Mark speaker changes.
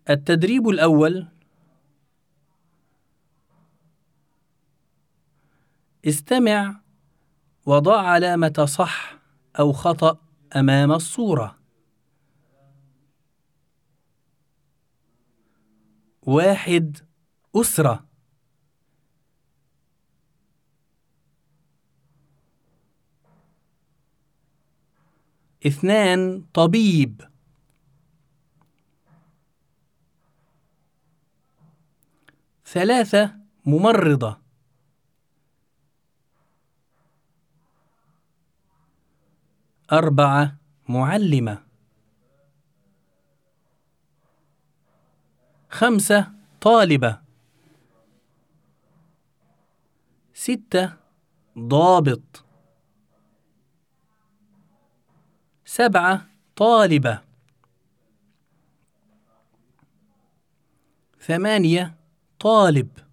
Speaker 1: التدريب الأول: استمع وضع علامة صح أو خطأ أمام الصورة. 1. أسرة. 2. طبيب. 3. ممرضة. 4. معلمة. 5. طالبة. 6. ضابط. 7. طالبة. 8. طالب.